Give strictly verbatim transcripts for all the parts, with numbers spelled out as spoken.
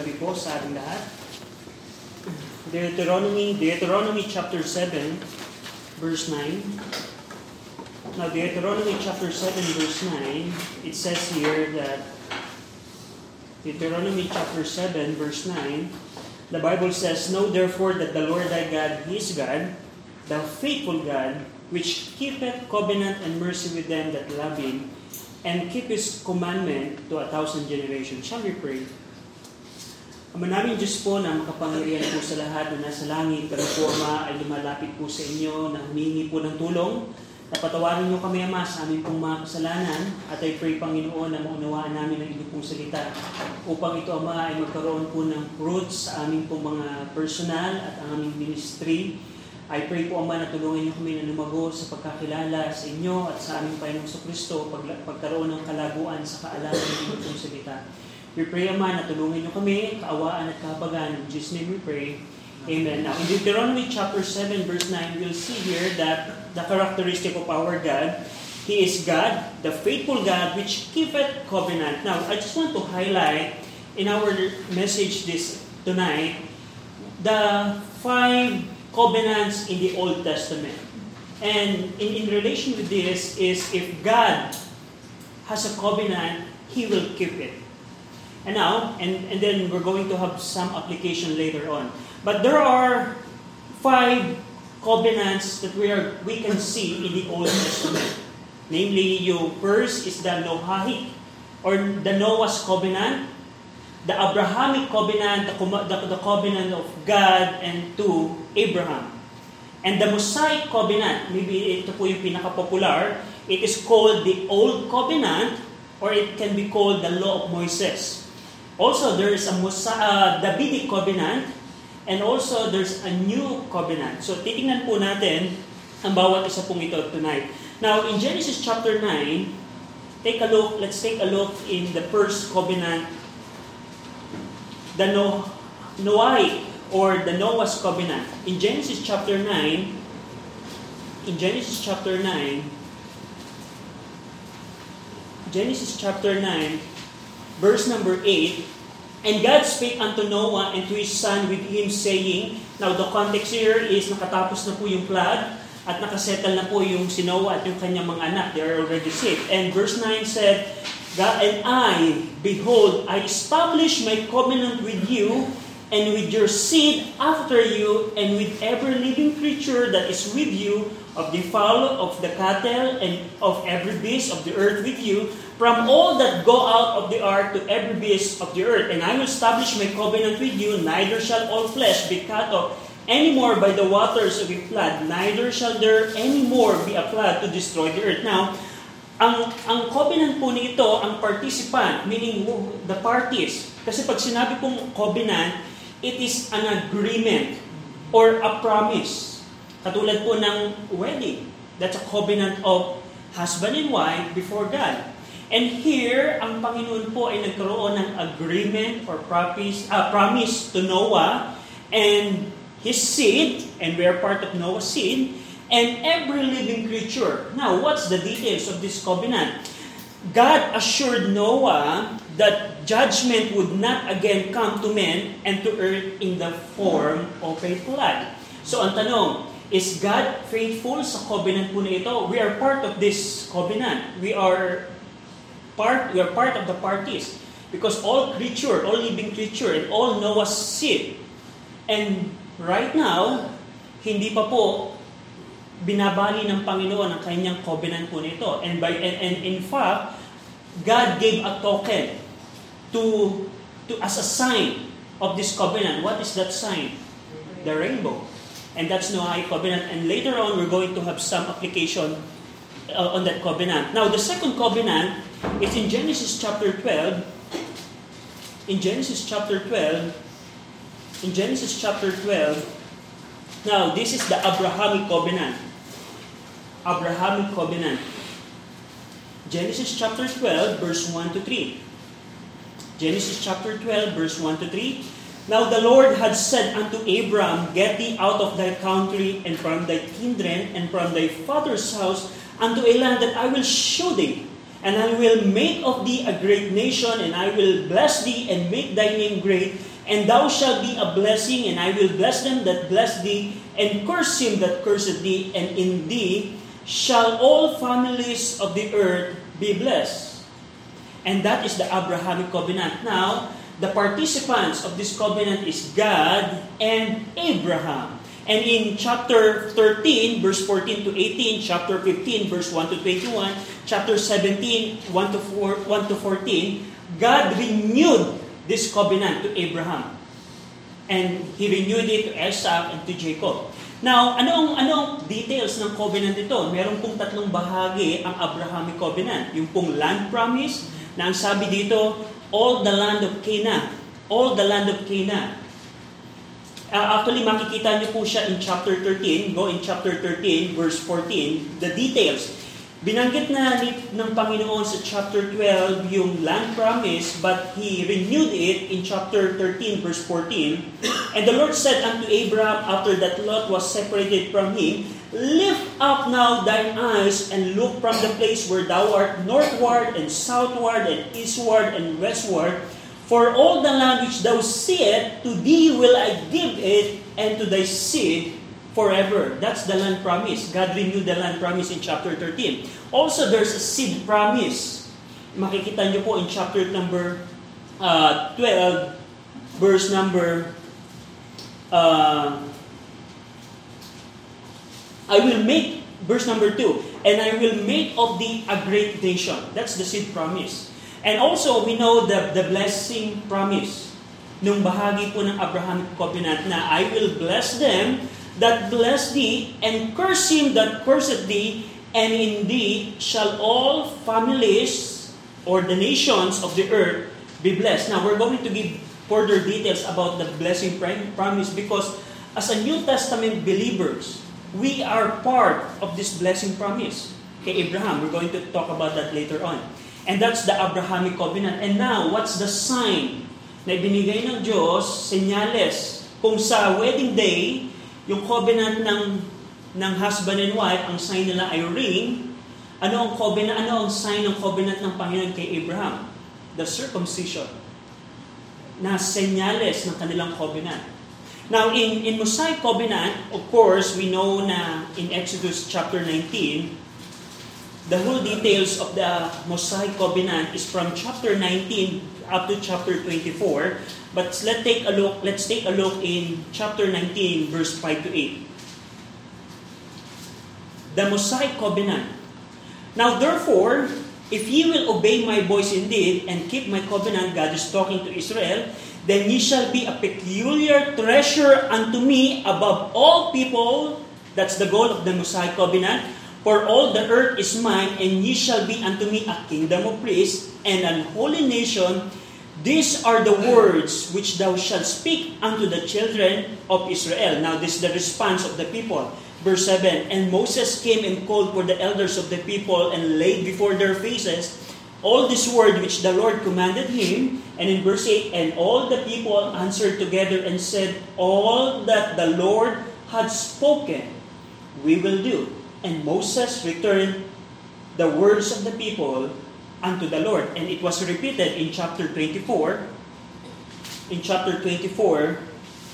gabi po sa ating lahat. Deuteronomy, Deuteronomy chapter seven, verse nine. Now, Deuteronomy chapter seven, verse nine, it says here that, Deuteronomy chapter seven, verse nine, the Bible says, "Know therefore that the Lord thy God, He is God, the faithful God, which keepeth covenant and mercy with them that love Him, and keep His commandment to a thousand generations." Shall we pray? Ama namin Diyos po na makapangyarihan po sa lahat na nasa langit, kami po Ama ay lumalapit po sa inyo na humingi po ng tulong. Napatawarin niyo kami Ama sa aming pong mga kasalanan at I pray Panginoon na maunawaan namin ang inyong pong salita upang ito Ama ay magkaroon po ng fruits sa aming pong mga personal at ang aming ministry. I pray po Ama na tulungan niyo kami na lumago sa pagkakilala sa inyo at sa aming Panginoong Kristo, pag, pagkaroon ng kalaguan sa kaalaman ng inyong pong salita. We pray, Ama, na tulungan niyo kami, kaawaan at kahabagan. In Jesus' name we pray. Amen. Now, in Deuteronomy chapter seven, verse nine, we'll see here that the characteristic of our God, He is God, the faithful God, which keepeth covenant. Now, I just want to highlight in our message this tonight, the five covenants in the Old Testament. And in, in relation with this is, if God has a covenant, He will keep it. And now, and, and then we're going to have some application later on. But there are five covenants that we are we can see in the Old Testament. Namely, yung first is the Noahic, or the Noah's covenant, the Abrahamic covenant, the, the, the covenant of God and to Abraham. And the Mosaic covenant, maybe ito po yung pinaka-popular, it is called the Old Covenant, or it can be called the Law of Moses. Also, there is a Musa, uh, Davidic covenant, and also there's a new covenant. So, titingnan po natin ang bawat isa pong ito tonight. Now, in Genesis chapter nine, take a look, let's take a look in the first covenant, the no, Noahic, or the Noah's covenant. In Genesis chapter nine, in Genesis chapter nine, Genesis chapter nine, verse number eight, "And God spake unto Noah and to his son with him, saying," now the context here is nakatapos na po yung flood at nakasettle na po yung si Noah at yung kanyang mga anak. They are already saved. And verse nine said, "God and I, behold, I establish my covenant with you and with your seed after you and with every living creature that is with you, of the fowl, of the cattle, and of every beast of the earth with you, from all that go out of the ark to every beast of the earth. And I will establish my covenant with you, neither shall all flesh be cut off any more by the waters of a flood, neither shall there any more be a flood to destroy the earth." Now, ang ang covenant po nito, ang participant, meaning the parties. Kasi pag sinabi pong covenant, it is an agreement or a promise. Katulad po ng wedding. That's a covenant of husband and wife before God. And here, ang Panginoon po ay nagkaroon ng agreement or promise, uh, promise to Noah and his seed, and we are part of Noah's seed, and every living creature. Now, what's the details of this covenant? God assured Noah that judgment would not again come to men and to earth in the form of a flood. So, ang tanong, is God faithful sa covenant po na ito? We are part of this covenant. We are part we are part of the parties. Because all creature, all living creature, and all Noah's seed. And right now, hindi pa po binabali ng Panginoon ang kanyang covenant po nito. And by and, and in fact, God gave a token to to as a sign of this covenant. What is that sign? The rainbow. And that's Noahic covenant. And later on, we're going to have some application uh, on that covenant. Now, the second covenant is in Genesis chapter twelve. In Genesis chapter twelve, in Genesis chapter twelve, now this is the Abrahamic covenant. Abrahamic covenant. Genesis chapter twelve, verse one to three. Genesis chapter twelve, verse one to three. "Now the Lord had said unto Abram, Get thee out of thy country, and from thy kindred, and from thy father's house, unto a land that I will show thee. And I will make of thee a great nation, and I will bless thee, and make thy name great, And thou shalt be a blessing, and I will bless them that bless thee, and curse him that curseth thee, and in thee shall all families of the earth be blessed. And that is the Abrahamic covenant. Now, the participants of this covenant is God and Abraham. And in chapter thirteen, verse fourteen to eighteen, chapter fifteen, verse one to twenty-one, chapter seventeen, one to fourteen, God renewed this covenant to Abraham. And He renewed it to Isaac and to Jacob. Now, ano ang, ano ang details ng covenant ito? Meron pong tatlong bahagi ang Abrahamic covenant. Yung pong land promise, na ang sabi dito, all the land of Canaan. All the land of Canaan. Uh, actually, makikita niyo po siya in chapter thirteen. Go in chapter thirteen, verse fourteen. The details. Binanggit na ni, ng Panginoon sa chapter twelve yung land promise, but He renewed it in chapter thirteen, verse fourteen. And the Lord said unto Abraham, after that Lot was separated from him, lift up now thine eyes, and look from the place where thou art, northward and southward and eastward and westward. For all the land which thou seest, to thee will I give it, and to thy seed forever. That's the land promise. God renewed the land promise in chapter thirteen. Also, there's a seed promise. Makikita nyo po in chapter number uh, twelve, verse number uh, I will make, verse number two, and I will make of thee a great nation. That's the seed promise. And also, we know the, the blessing promise. Nung bahagi po ng Abrahamic covenant na I will bless them that bless thee, and curse him that curseth thee, and in thee shall all families or the nations of the earth be blessed. Now, we're going to give further details about the blessing promise because as a New Testament believers, we are part of this blessing promise. Kay Abraham, we're going to talk about that later on. And that's the Abrahamic covenant. And now, what's the sign na ibinigay ng Diyos, senyales, kung sa wedding day, yung covenant ng, ng husband and wife, ang sign nila ay ring. Ano ang covenant, ano ang sign ng covenant ng Panginoon kay Abraham? The circumcision. Na senyales ng kanilang covenant. Now, in, in Mosaic covenant, of course, we know na in Exodus chapter nineteen, the whole details of the Mosaic covenant is from chapter nineteen up to chapter twenty-four. But let's take a look. Let's take a look in chapter nineteen, verse five to eight. The Mosaic covenant. Now, therefore, if ye will obey my voice indeed and keep my covenant, God is talking to Israel, then ye shall be a peculiar treasure unto me above all people. That's the goal of the Mosaic covenant. For all the earth is mine, and ye shall be unto me a kingdom of priests and an holy nation. These are the words which thou shalt speak unto the children of Israel. Now, this is the response of the people. Verse seven, and Moses came and called for the elders of the people and laid before their faces all this word which the Lord commanded him. And in verse eight, and all the people answered together and said, all that the Lord had spoken, we will do. And Moses returned the words of the people unto the Lord. And it was repeated in chapter twenty-four. In chapter twenty-four,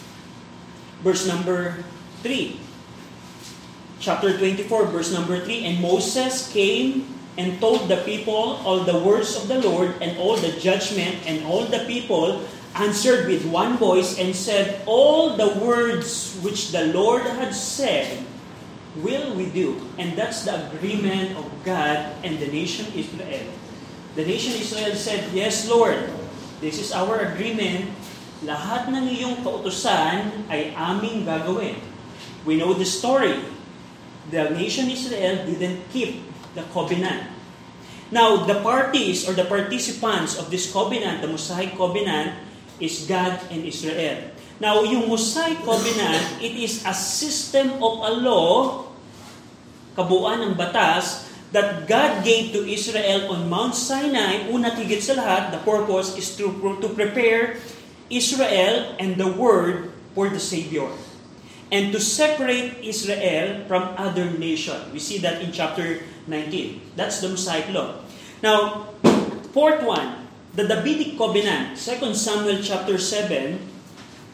verse number three. Chapter twenty-four, verse number three. And Moses came and told the people all the words of the Lord and all the judgment, and all the people answered with one voice and said, all the words which the Lord had said will we do. And that's the agreement of God and the nation Israel. The nation Israel said, yes, Lord, this is our agreement. Lahat ng iyong kautusan ay aming gagawin. We know the story. The nation Israel didn't keep the covenant. Now, the parties or the participants of this covenant, the Mosaic covenant, is God and Israel. Now, yung Mosaic covenant, it is a system of a law, kabuuan ng batas, that God gave to Israel on Mount Sinai. Una tigit sa lahat, the purpose is to, to prepare Israel and the Word for the Savior. And to separate Israel from other nations. We see that in chapter nineteen. That's the Mosaic law. Now, fourth one, the Davidic covenant. Second Samuel chapter seven,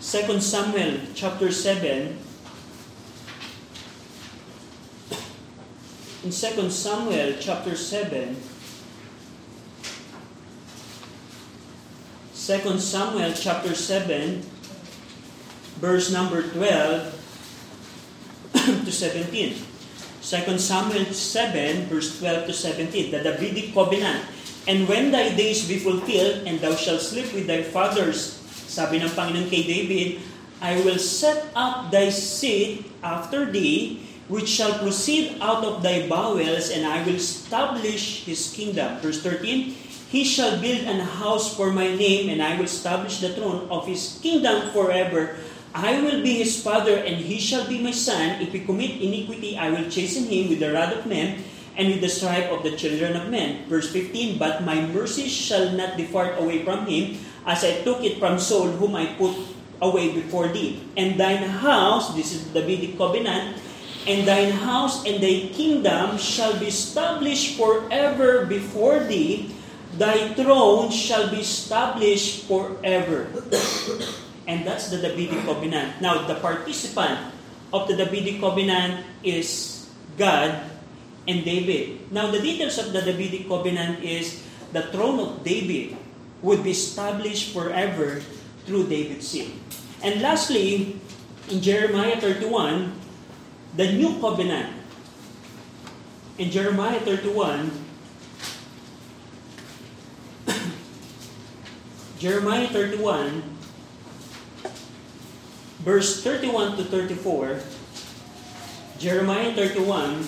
Second Samuel chapter seven. In Second Samuel chapter seven, Second Samuel chapter seven, verse number twelve to seventeen. Second Samuel seven, verse twelve to seventeen, the Davidic covenant. And when thy days be fulfilled, and thou shalt sleep with thy fathers, sabi ng Panginoon kay David, I will set up thy seed after thee, which shall proceed out of thy bowels, and I will establish his kingdom. Verse thirteen, he shall build an house for my name, and I will establish the throne of his kingdom forever. I will be his father, and he shall be my son. If he commit iniquity, I will chasten him with the rod of men, and with the stripe of the children of men. Verse fifteen, but my mercy shall not depart away from him, as I took it from Saul, whom I put away before thee. And thine house, this is the Davidic covenant, and thine house and thy kingdom shall be established forever before thee. Thy throne shall be established forever. And that's the Davidic covenant. Now, the participant of the Davidic covenant is God and David. Now, the details of the Davidic covenant is the throne of David would be established forever through David's seed. And lastly, in Jeremiah thirty-one, the new covenant. In Jeremiah thirty-one, Jeremiah thirty-one, verse thirty-one to thirty-four, Jeremiah thirty-one,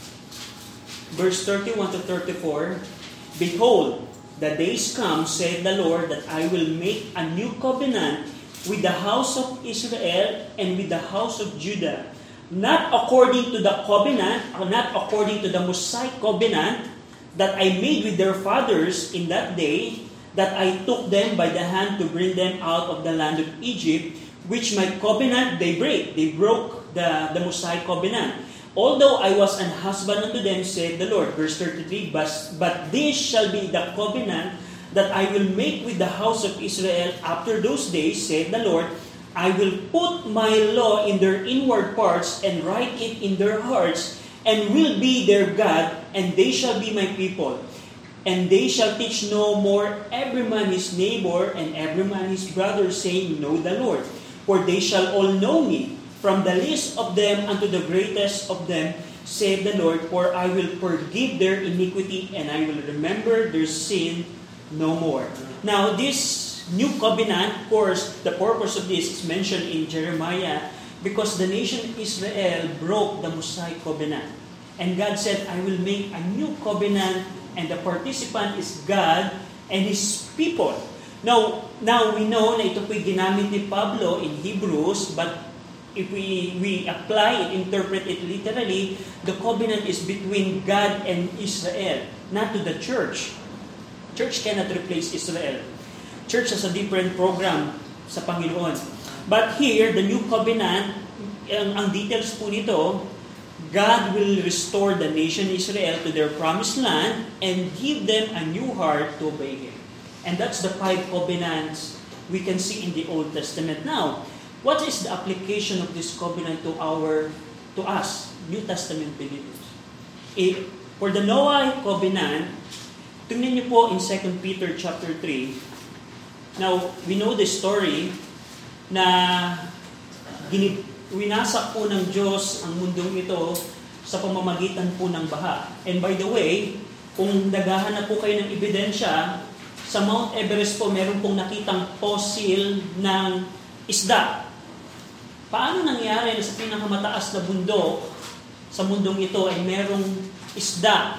verse thirty-one to thirty-four, behold, the days come, saith the Lord, that I will make a new covenant with the house of Israel and with the house of Judah, not according to the covenant, or not according to the Mosaic covenant that I made with their fathers in that day, that I took them by the hand to bring them out of the land of Egypt, which my covenant they break. They broke the, the Mosaic covenant. Although I was an husband unto them, said the Lord. Verse thirty-three, but, but this shall be the covenant that I will make with the house of Israel after those days, said the Lord. I will put my law in their inward parts and write it in their hearts, and will be their God, and they shall be my people. And they shall teach no more every man his neighbor and every man his brother, saying, Know the Lord. For they shall all know me, from the least of them unto the greatest of them, saith the Lord. For I will forgive their iniquity, and I will remember their sin no more. Now, this new covenant, of course, the purpose of this is mentioned in Jeremiah, because the nation Israel broke the Mosaic covenant. And God said, I will make a new covenant, and the participant is God and His people. Now, now we know na ito po'y ginamit ni Pablo in Hebrews, but if we, we apply it, interpret it literally, the covenant is between God and Israel, not to the church. Church cannot replace Israel. Church has a different program sa Panginoon. But here, the new covenant, ang, ang details po nito, God will restore the nation Israel to their promised land and give them a new heart to obey Him. And that's the five covenants we can see in the Old Testament. Now, what is the application of this covenant to our, to us, New Testament believers? If, for the Noah covenant, tingnan niyo po in Second Peter chapter three. Now, we know the story na ginib winasak po ng Diyos ang mundong ito sa pamamagitan po ng baha. And by the way, kung naghahanap po kayo ng ebidensya, sa Mount Everest po meron pong nakitang fossil ng isda. Paano nangyari na sa pinakamataas na bundok sa mundong ito ay merong isda?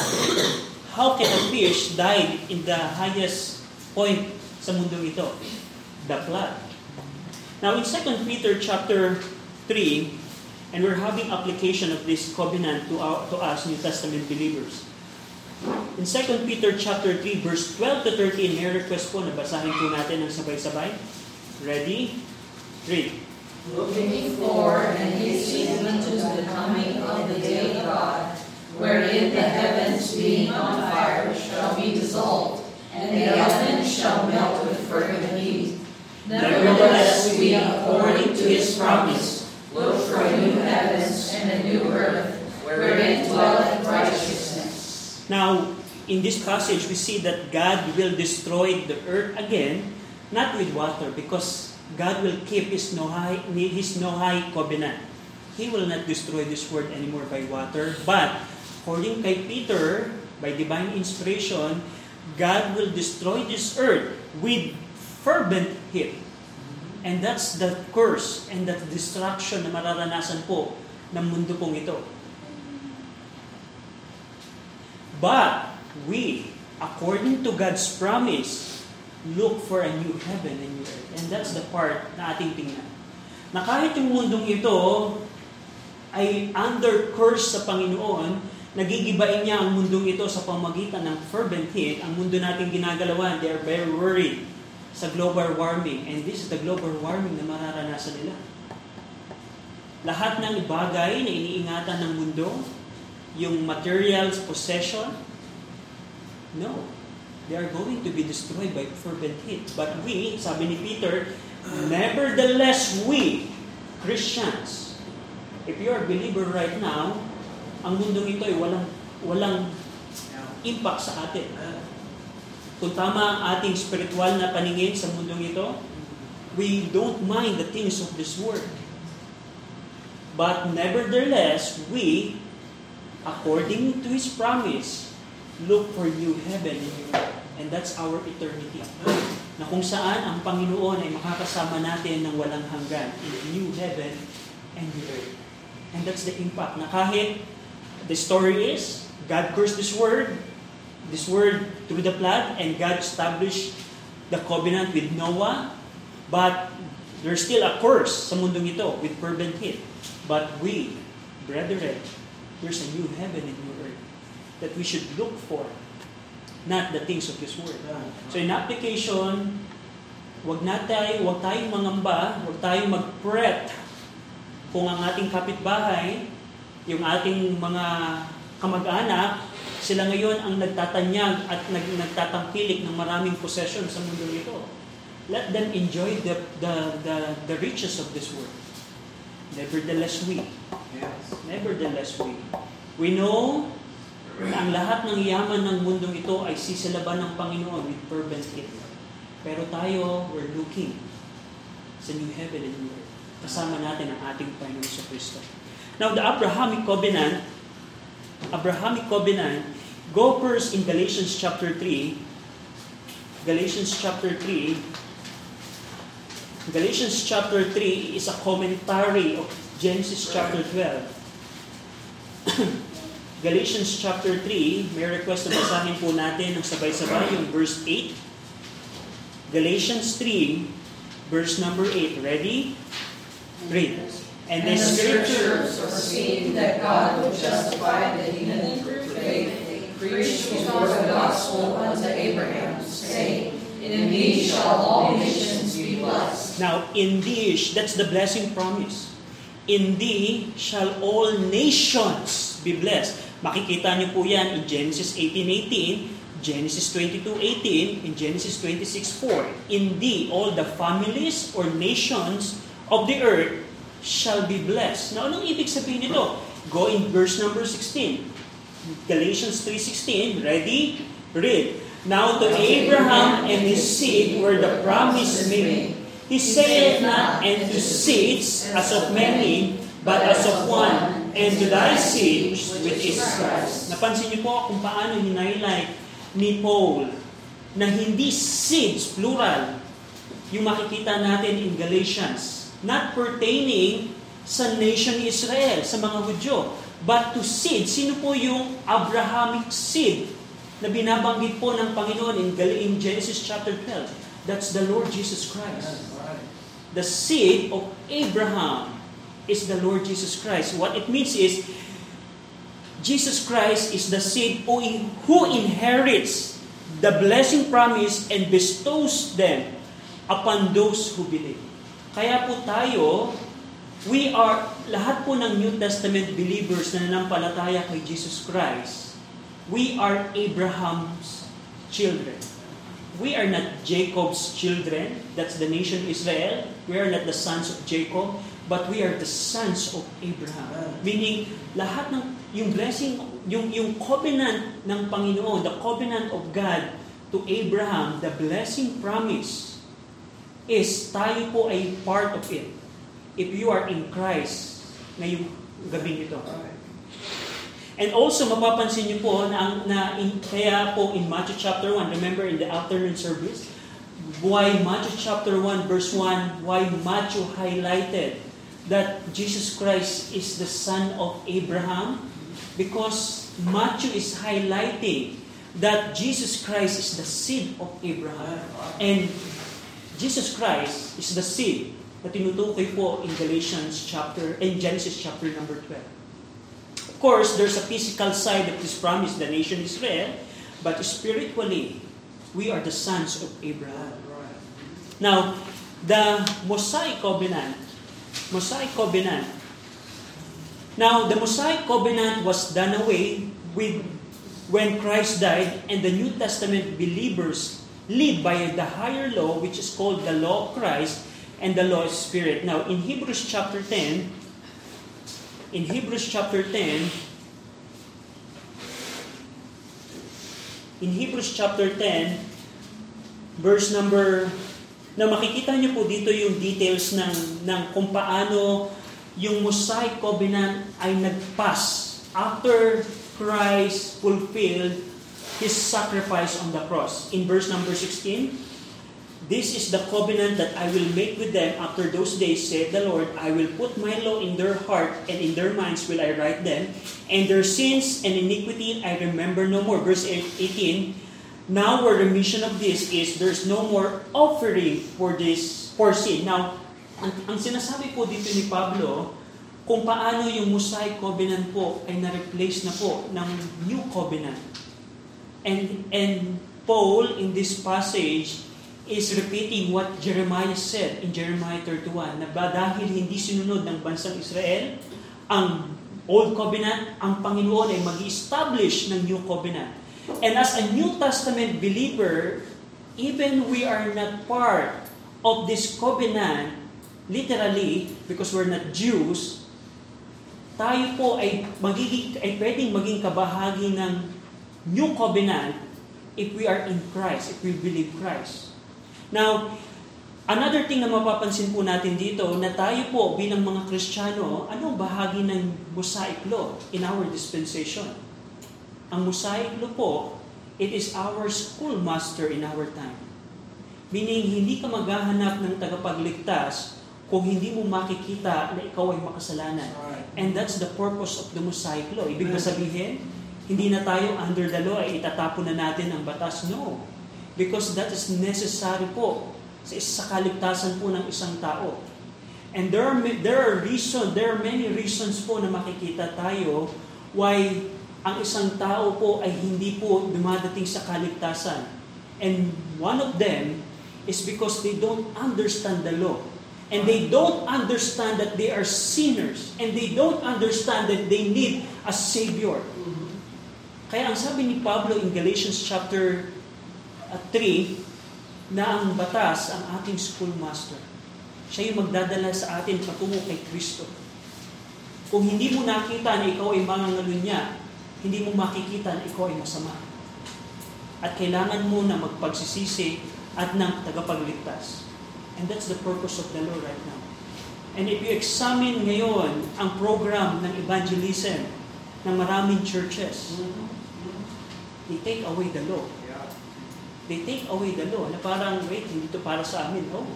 How can a fish dive in the highest point sa mundong ito? The flood. Now in Second Peter chapter three, and we're having application of this covenant to our, to us New Testament believers. In Second Peter chapter three, verse twelve to thirteen, may request po na basahin po natin ng sabay-sabay. Ready? Read. Looking for and hastening unto the coming of the day of God, wherein the heavens being on fire shall be dissolved, and the elements shall melt with fervent heat. Nevertheless, Nevertheless, we, according to his promise, look for new heavens and a new earth, wherein dwelleth righteousness. Now, in this passage, we see that God will destroy the earth again, not with water, because God will keep His Noahide, His Noahide covenant. He will not destroy this world anymore by water, but according kay Peter, by divine inspiration, God will destroy this earth with fervent heat. And that's the curse and the destruction na mararanasan po ng mundo pong ito. But we, according to God's promise, look for a new heaven and new earth. And that's the part na ating tingnan. Na kahit yung mundong ito ay under curse sa Panginoon, nagigibain niya ang mundong ito sa pamagitan ng fervent heat. Ang mundo nating ginagalawan, they are very worried sa global warming. And this is the global warming na mararanasan nila. Lahat ng bagay na iniingatan ng mundo, yung materials, possession, no. They are going to be destroyed by fervent heat. But we, sabi ni Peter, nevertheless we, Christians, if you are a believer right now, ang mundong ito ay walang, walang impact sa atin. Kung tama ang ating spiritual na paningin sa mundong ito, we don't mind the things of this world. But nevertheless, we, according to His promise, look for new heaven and new earth. And that's our eternity. Na kung saan ang Panginoon ay makakasama natin ng walang hanggan in new heaven and new earth. And that's the impact. Na kahit the story is, God cursed this world, this world through the flood, and God established the covenant with Noah, but there's still a curse sa mundong ito with fervent heat. But we, brethren, there's a new heaven and new earth that we should look for, not the things of this world. So in application, wag na tayo, wag tayong mangamba, wag tayong mag-fret kung ang ating kapitbahay, yung ating mga kamag-anak, sila ngayon ang nagtatanyag at nag, nagtatangkilik ng maraming possession sa mundo ito. Let them enjoy the, the, the, the riches of this world. Nevertheless we. Yes. Nevertheless we. We know na ang lahat ng yaman ng mundong ito ay sisilaban ng Panginoon with fervent heat. Pero tayo, we're looking sa new heaven and new earth. Kasama natin ang ating Panginoon sa Kristo. Now, the Abrahamic covenant, Abrahamic covenant, go first in Galatians chapter three. Galatians chapter three. Galatians chapter three is a commentary of Genesis chapter twelve. Galatians chapter three, may request na basahin po natin ng sabay-sabay yung verse eight. Galatians three, verse number eight. Ready? Read. And the And the scripture, scriptures foresee that God will justify the heathen through faith, preached before the gospel unto Abraham, saying, In thee shall all nations be blessed. now in thee, that's the blessing promise. In thee shall all nations be blessed. Makikita niyo po yan in Genesis eighteen eighteen, Genesis twenty-two eighteen, and Genesis twenty-six four. In thee, all the families or nations of the earth shall be blessed. Now, anong ibig sabihin nito? Go in verse number sixteen. Galatians three sixteen. Ready? Read. Now to Abraham and his seed were the promise made. He saith not, and to seeds as of many, but as of one, and to thy seed, which is Christ. Napansin niyo po kung paano hinighlight ni Paul na hindi seeds, plural, yung makikita natin in Galatians. Not pertaining sa nation Israel, sa mga Hudyo, but to seed. Sino po yung Abrahamic seed na binabanggit po ng Panginoon in, in Genesis chapter twelve? That's the Lord Jesus Christ. The seed of Abraham is the Lord Jesus Christ. What it means is, Jesus Christ is the seed who, in, who inherits the blessing promise and bestows them upon those who believe. Kaya po tayo, we are, lahat po ng New Testament believers na nanampalataya kay Jesus Christ, we are Abraham's children. we are not Jacob's children. That's the nation Israel. We are not the sons of Jacob, but we are the sons of Abraham. Meaning, lahat ng yung blessing, yung yung covenant ng Panginoon, the covenant of God to Abraham, the blessing promise is tayo po ay part of it. If you are in Christ, ngayong gabing ito. And also, mapapansin niyo po na, na in, kaya po in Matthew chapter one, remember in the afternoon service, why Matthew chapter one verse one, why Matthew highlighted that Jesus Christ is the son of Abraham? Because Matthew is highlighting that Jesus Christ is the seed of Abraham. And Jesus Christ is the seed na tinutukoy po in Galatians chapter, in Genesis chapter number twelve. Of course, there's a physical side of this promise, the nation Israel, but spiritually, we are the sons of Abraham. Now, the Mosaic Covenant, Mosaic Covenant. Now, the Mosaic Covenant was done away with when Christ died, and the New Testament believers live by the higher law, which is called the law of Christ and the law of Spirit. Now, in Hebrews chapter ten, in Hebrews chapter ten, in Hebrews chapter ten, verse number, na makikita niyo po dito yung details ng, ng kung paano yung Mosaic Covenant ay nagpass after Christ fulfilled His sacrifice on the cross. In verse number sixteen, this is the covenant that I will make with them after those days, saith the Lord. I will put my law in their heart, and in their minds will I write them, and their sins and iniquity I remember no more. Verse eighteen, now where the remission of this is, there's no more offering for this, for sin. Now, ang, ang sinasabi po dito ni Pablo, kung paano yung Mosaic Covenant po ay na-replace na po ng New Covenant. And, and Paul, in this passage, is repeating what Jeremiah said in Jeremiah thirty-one, na ba dahil hindi sinunod ng bansang Israel ang Old Covenant, ang Panginoon ay mag-establish ng New Covenant. And as a New Testament believer, even we are not part of this covenant, literally, because we're not Jews, tayo po ay, magiging, ay pwedeng maging kabahagi ng New Covenant if we are in Christ, if we believe Christ. Now, another thing na mapapansin po natin dito, na tayo po bilang mga Kristiyano, anong bahagi ng Mosaic Law in our dispensation? Ang Mosaic Law po, it is our schoolmaster in our time. Meaning, hindi ka maghahanap ng tagapagligtas kung hindi mo makikita na ikaw ay makasalanan. And that's the purpose of the Mosaic Law. Ibig ba sabihin, hindi na tayo under the law ay itatapon na natin ang batas? No. Because that is necessary po sa, sa kaligtasan po ng isang tao. And there are, there are reasons, there are many reasons po na makikita tayo why ang isang tao po ay hindi po dumadating sa kaligtasan. And one of them is because they don't understand the law. And they don't understand that they are sinners. And they don't understand that they need a Savior. Kaya ang sabi ni Pablo in Galatians chapter three, na ang batas ang ating schoolmaster. Siya yung magdadala sa atin patungo kay Kristo. Kung hindi mo nakita na ikaw ay mangangalunya, hindi mo makikita na ikaw ay masama. At kailangan mo na magpagsisisi at ng tagapagligtas. And that's the purpose of the law right now. And if you examine ngayon ang program ng evangelism ng maraming churches, they take away the law. They take away the law na parang, wait, hindi ito para sa amin. Oh.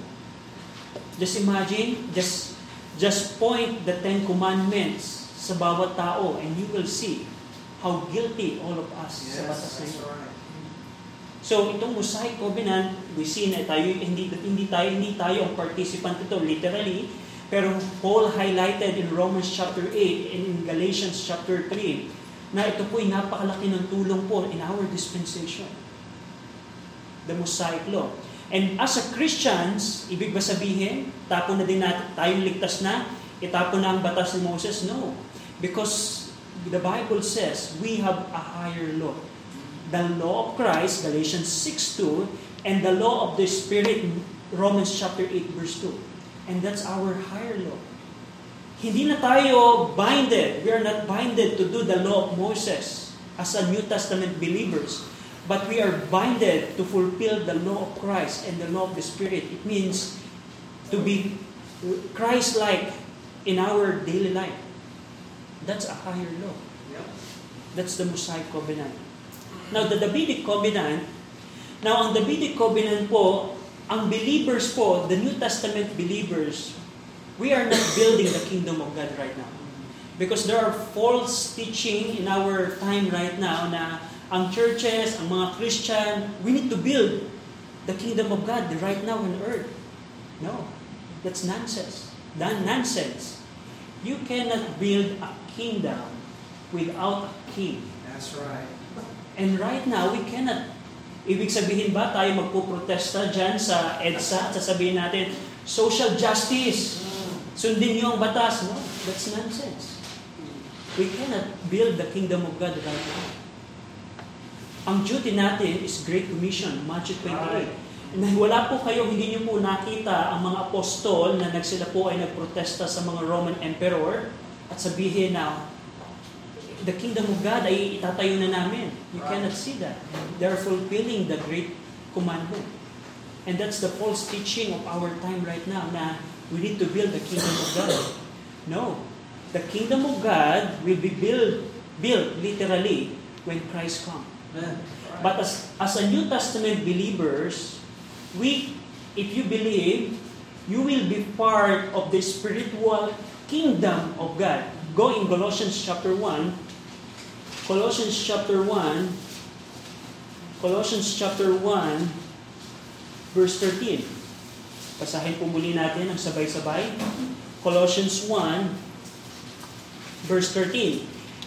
Just imagine, just just point the Ten Commandments sa bawat tao and you will see how guilty all of us yes, sa batas na yun. Right. So, itong Mosaic Covenant, we see na tayo, hindi, hindi tayo, hindi tayo ang participant ito, literally, pero Paul highlighted in Romans chapter eight and in Galatians chapter three na ito po'y napakalaki ng tulong po in our dispensation. The Mosaic Law. And as a Christians, ibig ba sabihin, tapon na din natin, tayong ligtas na, itapon na ang batas ni Moses? No. Because the Bible says, we have a higher law. The law of Christ, Galatians six two, And the law of the Spirit, Romans chapter eight, verse two. And that's our higher law. Hindi na tayo binded. We are not binded to do the law of Moses as a New Testament believers. But we are binded to fulfill the law of Christ and the law of the Spirit. It means to be Christ-like in our daily life. That's a higher law. That's the Mosaic Covenant. Now, the Davidic Covenant, now ang Davidic Covenant po, ang believers po, the New Testament believers, we are not building the kingdom of God right now. Because there are false teaching in our time right now na ang churches, ang mga Christian, we need to build the kingdom of God right now on earth. No, that's nonsense. That nonsense. You cannot build a kingdom without a king. That's right. And right now, we cannot. Ibig sabihin ba tayo magpuprotesta dyan sa EDSA at sasabihin natin, social justice, sundin niyo ang batas. No, that's nonsense. We cannot build the kingdom of God right now. Ang duty natin is Great Commission, Matthew twenty-eight. Na wala po kayo, hindi niyo po nakita ang mga apostol na nagsila po ay nagprotesta sa mga Roman Emperor at sabihin na the kingdom of God ay itatayo na namin. You cannot see that. They are fulfilling the great commandment. And that's the false teaching of our time right now na we need to build the kingdom of God. No. The kingdom of God will be built, built literally when Christ comes. But as, as a New Testament believers, we, if you believe, you will be part of the spiritual kingdom of God. Go in Colossians chapter one. Colossians chapter one. Colossians chapter one, verse thirteen. Basahin po muli natin ang sabay-sabay. Colossians one, verse thirteen.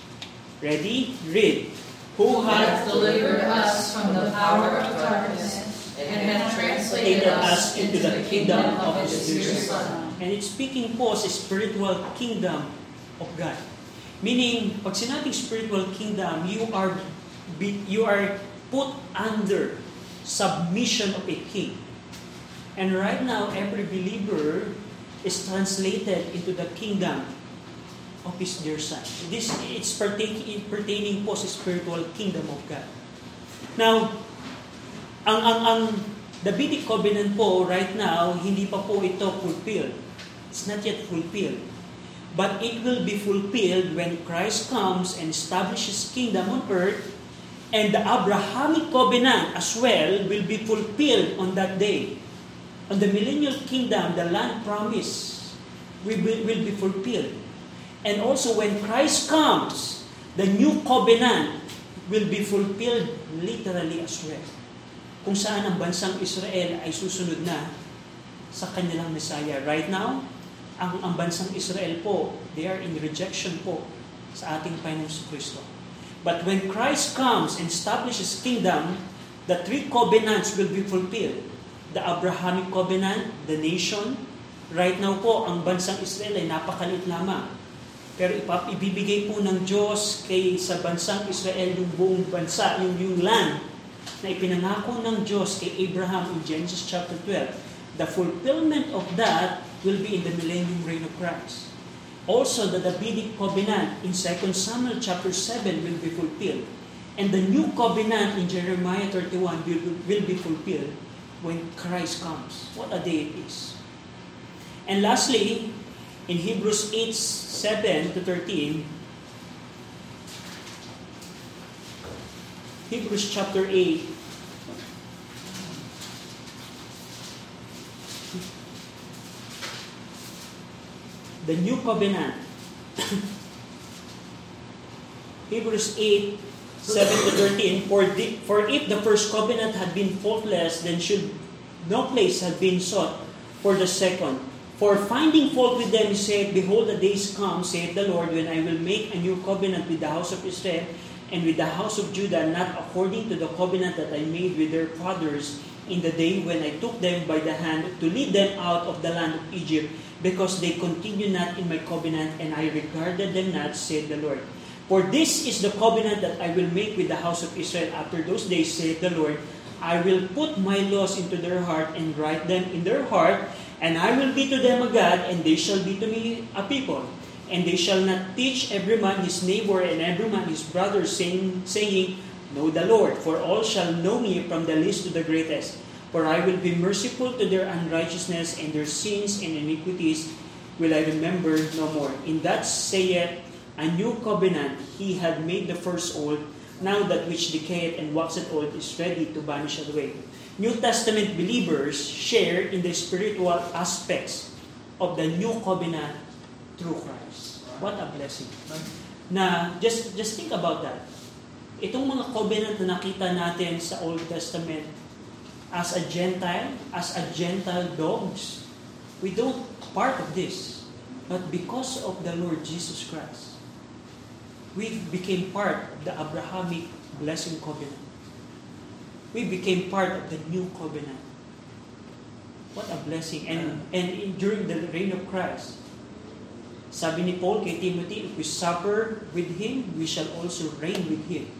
Ready? Read. Who hath delivered us from the power of darkness and hath translated us into the kingdom of His dear Son. And it's speaking po sa spiritual kingdom of God. Meaning, pag sinabing spiritual kingdom, you are you are put under submission of a king. And right now, every believer is translated into the kingdom of His dear Son. This it's pertaining, pertaining po sa spiritual kingdom of God. Now, ang ang ang Davidic Covenant po right now, hindi pa po ito fulfilled. It's not yet fulfilled. But it will be fulfilled when Christ comes and establishes kingdom on earth, and the Abrahamic Covenant as well will be fulfilled on that day. On the millennial kingdom, the land promise will be, will be fulfilled. And also when Christ comes, the new covenant will be fulfilled literally as well. Kung saan ang bansang Israel ay susunod na sa kanilang Messiah. Right now, ang, ang bansang Israel po, they are in rejection po sa ating Panginoong Kristo. But when Christ comes and establishes kingdom, the three covenants will be fulfilled. The Abrahamic covenant, the nation. Right now po, ang bansang Israel ay napakalit lamang. Pero ipap, ibibigay po ng Diyos kay sa bansang Israel yung buong bansa, yung, yung land na ipinangako ng Diyos kay Abraham in Genesis chapter twelve. The fulfillment of that will be in the millennium reign of Christ. Also, the Davidic covenant in Second Samuel chapter seven will be fulfilled. And the new covenant in Jeremiah thirty-one will, will be fulfilled when Christ comes. What a day it is. And lastly, in Hebrews eight, seven to thirteen, Hebrews chapter eight, the new covenant. Hebrews eight, seven to thirteen, for, the, for if the first covenant had been faultless, then should no place have been sought for the second. For finding fault with them, he said, Behold, the days come, saith the Lord, when I will make a new covenant with the house of Israel and with the house of Judah, not according to the covenant that I made with their fathers in the day when I took them by the hand to lead them out of the land of Egypt, because they continued not in my covenant, and I regarded them not, saith the Lord. For this is the covenant that I will make with the house of Israel after those days, saith the Lord. I will put my laws into their heart and write them in their heart, and I will be to them a God, and they shall be to me a people. And they shall not teach every man his neighbor and every man his brother, saying, saying, Know the Lord, for all shall know me from the least to the greatest. For I will be merciful to their unrighteousness, and their sins and iniquities will I remember no more. In that saith a new covenant, he had made the first old. Now that which decayeth and waxeth old is ready to vanish away. New Testament believers share in the spiritual aspects of the new covenant through Christ. What a blessing. Na, just, just think about that. Itong mga covenant na nakita natin sa Old Testament, as a Gentile, as a Gentile dogs, we don't part of this. But because of the Lord Jesus Christ, we became part of the Abrahamic blessing covenant. We became part of the new covenant. What a blessing. And, and in, during the reign of Christ, sabi ni Paul kay Timothy, if we suffer with Him, we shall also reign with Him.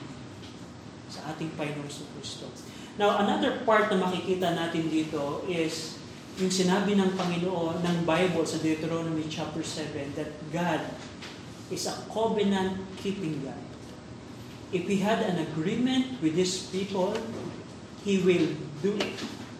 Sa ating Panginoon sa Kristo. Now, another part na makikita natin dito is yung sinabi ng Panginoon, ng Bible sa Deuteronomy chapter seven, that God is a covenant-keeping God. If He had an agreement with His people, He will do it.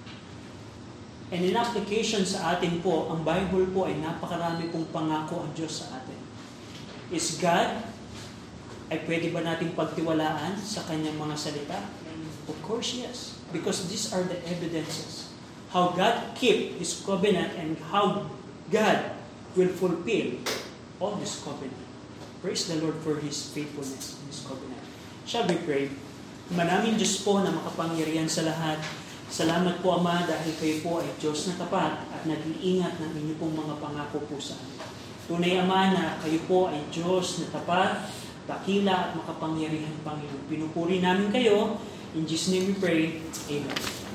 And in application sa atin po, ang Bible po ay napakarami pong pangako ang Diyos sa atin. Is God, ay pwede ba nating pagtiwalaan sa Kanyang mga salita? Of course, yes. Because these are the evidences. How God keep His covenant and how God will fulfill all His covenant. Praise the Lord for His faithfulness in His covenant. Shall we pray? Manaming Diyos po na makapangyarihan sa lahat. Salamat po, Ama, dahil kayo po ay Diyos na tapat at nag-iingat ng inyong pong mga pangako po sa amin. Tunay, Ama, na kayo po ay Diyos na tapat, dakila at makapangyarihan, Panginoon. Pinupuri namin kayo. In Jesus' name we pray. Amen.